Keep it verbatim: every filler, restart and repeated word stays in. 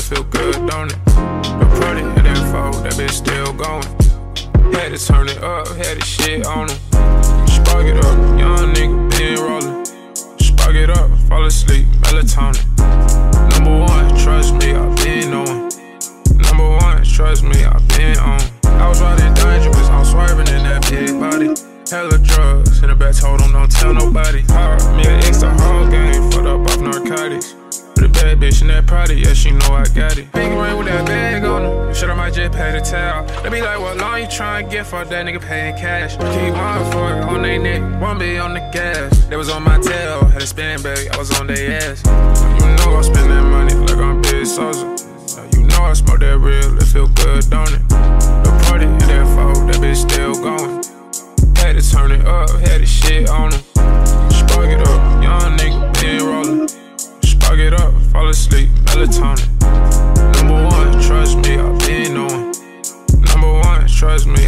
feel good, don't it? The party in that fold, that bitch still going. Had to turn it up, had the shit on him. Spark it up, young nigga been rollin'. Spark it up, fall asleep, melatonin. Number one, trust me, I been on. Number one, trust me, I been on. I was riding dangerous, I'm swerving in that big body. Hella drugs, in the back told him don't tell nobody. Hard, me and X the whole game, fucked up off narcotics. With a bad bitch in that party, yeah, she know I got it. Big ring with that bag on her, shit I might just pay the towel. They be like, what long you tryna get for that nigga paying cash? Keep one for it on they neck, one be on the gas. They was on my tail, had a spin back, I was on they ass. You know I spend that money like I'm Big Sosa. You know I smoke that real, it feel good, don't it? The party in that fold, that bitch still going. Had to turn it up, had the shit on him. Spark it up, young nigga been rollin'. Spark it up, fall asleep, melatonin. Number one, trust me, I been on. Number one, trust me,